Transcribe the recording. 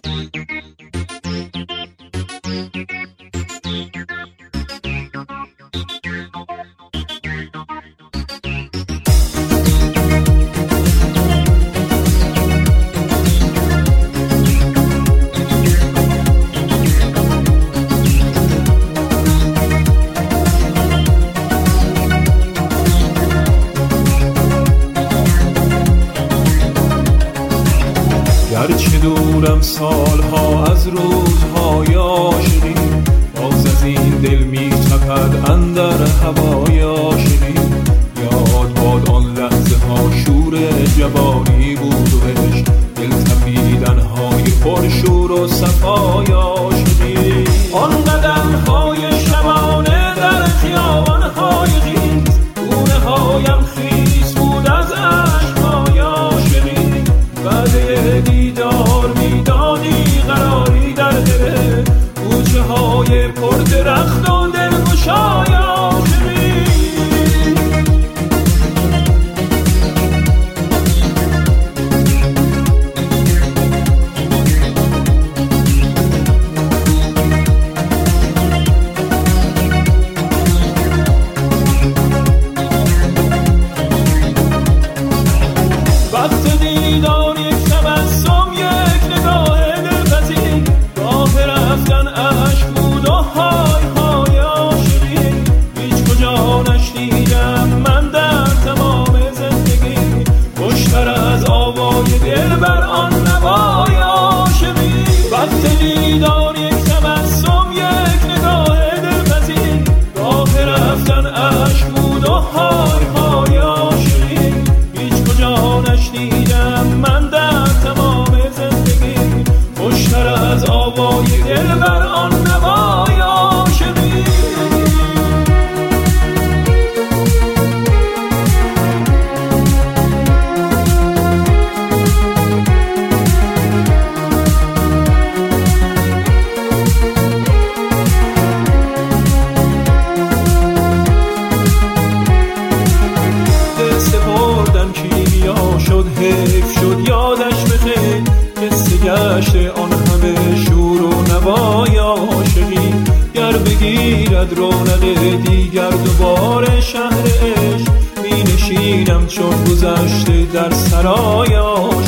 گرچه دورم سالها از روزهای عاشقی، باز از این دل می تپد اندر هوای عاشقی. یاد باد آن لحظه ها شور جوانی بود و عشق، دل تپیدن های پرشور و صفای عاشقی. آن قدم های شبانه در خیابان های خیز، گونه هایم خیس بود از عشقهای عاشقی. بعد دیدار میدانی قراری در دل، کوچه های پر درخت و دلگشای عاشقی. وقت دیدار یک تبسم، یک نگاه دلپذیر، راه رفتن عشق بود و های های عاشقی. هیچ کجا نشنیدم من در تمام زندگی، خوشتر از آوای دل بر آن نوای عاشقی. وقت دیدار یک تبسم، یک نگاه دلپذیر، راه رفتن عشق بود و های های عاشقی. هیچ کجا نشنیدم من در تمام زندگی، خوشتر از آوای دل بر آن نوای عاشقی. دل سپردن کیمیا شد، حیف شد یادش بخیر، قصه گشت آن همه شور و نوای عاشقی. گر بگیرد رونق دیگر دوباره شهر عشق، می نشینم چون گذشته در سرای عاشقی.